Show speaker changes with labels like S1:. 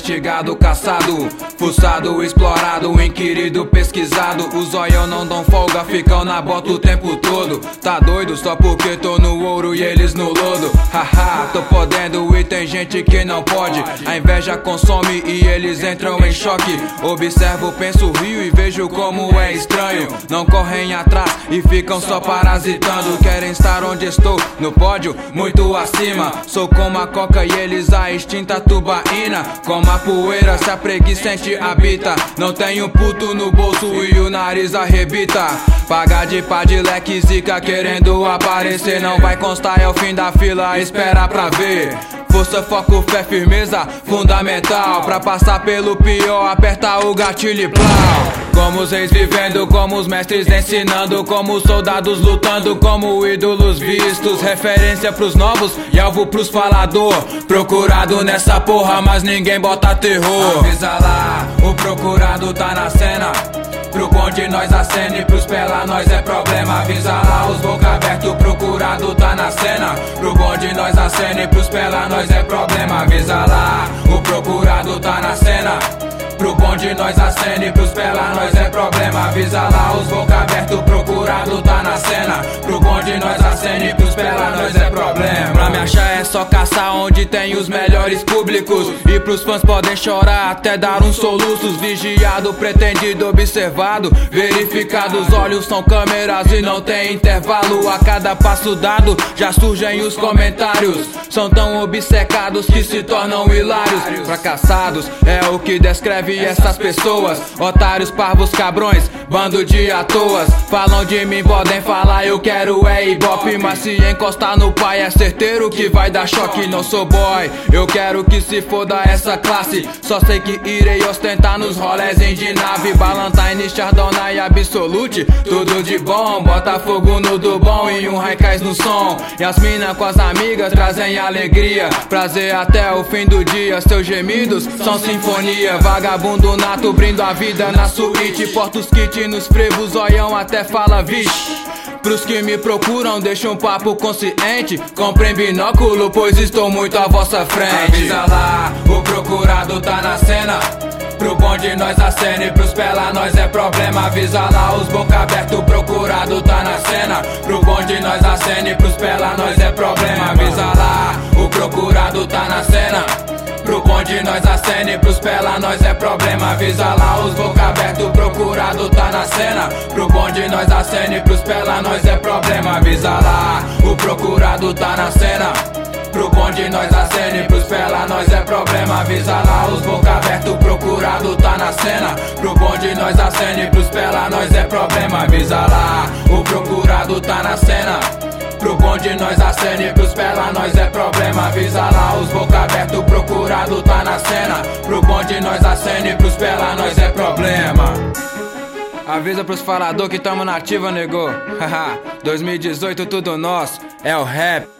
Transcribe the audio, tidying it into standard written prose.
S1: investigado, caçado, fuçado, explorado, inquirido, pesquisado. Os olhão não dão folga, ficam na bota o tempo todo. Tá doido só porque tô no ouro e eles no lodo. Haha, tô podendo e tem gente que não pode. A inveja consome e eles entram em choque. Observo, penso, rio e vejo como é estranho. Não correm atrás e ficam só parasitando. Querem estar onde estou, no pódio, muito acima. Sou como a coca e eles a extinta tubaína. Como a poeira se a preguiçente habita. Não tenho puto no bolso e o nariz arrebita. Paga de pá de leque, zica querendo aparecer. Não vai constar, é o fim da fila, espera pra ver. Força, foco, fé, firmeza, fundamental. Pra passar pelo pior, aperta o gatilho e plau. Como os reis vivendo, como os mestres ensinando, como os soldados lutando, como ídolos vistos. Referência pros novos e alvo pros falador. Procurado nessa porra, mas ninguém bota terror. Avisa lá, o procurado tá na cena. Pro bonde nós acene, pros pela nós é problema. Avisa lá, os boca aberto, procurado tá na cena. Pro bonde nós acene, pros pela nós é problema. Avisa lá, o procurado tá na cena. Pro bonde nós acene, pros pela nós é problema. Avisa lá, os boca aberto, procurado tá na cena. Pro bonde nós acene, pros pela nós é problema. Pra me achar é só caçar onde tem os melhores públicos. E pros fãs podem chorar, até dar uns soluços. Vigiado, pretendido, observado, verificado. Os olhos são câmeras e não tem intervalo. A cada passo dado já surgem os comentários. São tão obcecados que se tornam hilários. Fracassados é o que descreve essas pessoas. Otários, parvos, cabrões, bando de à toas. Falam de mim, podem falar, eu quero é ibope. Mas se encostar no pai é certeiro que vai dar choque. Não sou boy, eu quero que se foda essa classe. Só sei que irei ostentar nos rolés de nave. Valentine, Chardonnay e Absolute, tudo de bom. Bota fogo no do bom e um Raikais no som. E as mina com as amigas trazem alegria, prazer até o fim do dia. Seus gemidos são sinfonia. Vagabundo nato, brindo a vida na suíte. Porta os kits nos frevos, olhão até fala vixe. Pros que me procuram, deixa um papo consciente. Comprem binóculo, pois estou muito à vossa frente. Avisa lá, o procurado tá na cena. Pro bonde nós acene, pros pela nós é problema. Avisa lá, os boca aberto, procurado tá na cena. Pro bonde nós acene, pros pela nós é problema. Avisa lá, o procurado tá na cena. Pro bonde nós acene, pros pela nós é problema. Avisa lá, os boca aberto, procurado tá na cena. Pro bonde nós acene, pros pela nós é problema. Avisa lá, o procurado tá na cena. Pro bonde nós acene, pros pela nós é problema. Avisa lá, os boca aberto, procurado tá na cena. Pro bonde nós acene, pros pela nós é problema. Avisa lá, o procurado tá na cena. Pro bonde nós acene, pros pela nós é problema. Avisa lá, os boca aberto, procurado tá na cena. Pro bonde nós acene, pros pela nós é problema. Avisa pros falador que tamo na ativa, nego. Haha, 2018 tudo nosso, é o rap.